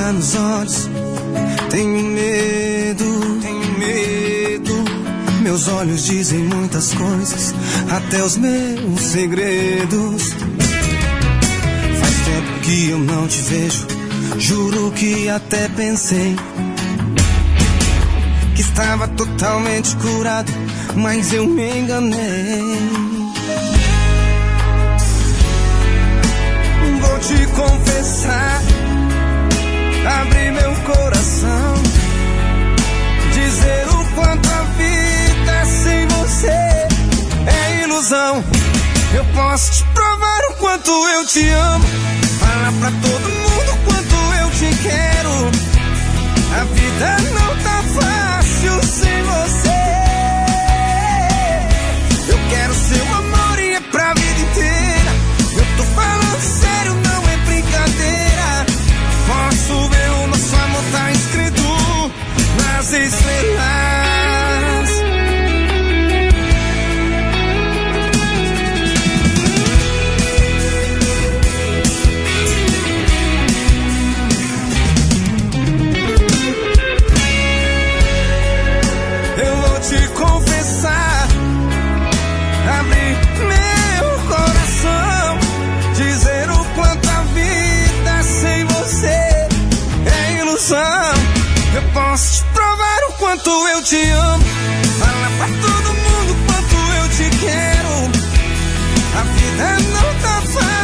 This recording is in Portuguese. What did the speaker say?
olhar nos olhos. Tenho medo, tenho medo. Meus olhos dizem muitas coisas, até os meus segredos. Faz tempo que eu não te vejo, juro que até pensei que estava totalmente curado, mas eu me enganei. Vou te confessar, abrir meu coração, dizer o quanto a vida sem você é ilusão. Eu posso te provar o quanto eu te amo, falar pra todo mundo o quanto eu te quero. A vida não tá fácil sem você. Eu quero seu amor e é pra vida inteira. Eu tô falando sério, não é brincadeira. Posso ver o nosso amor tá escrito nas estrelas. Eu vou te confessar, abrir meu coração, dizer o quanto a vida sem você é ilusão. Eu posso te provar o quanto eu te amo, falar pra todo mundo o quanto eu te quero. A vida não tá fácil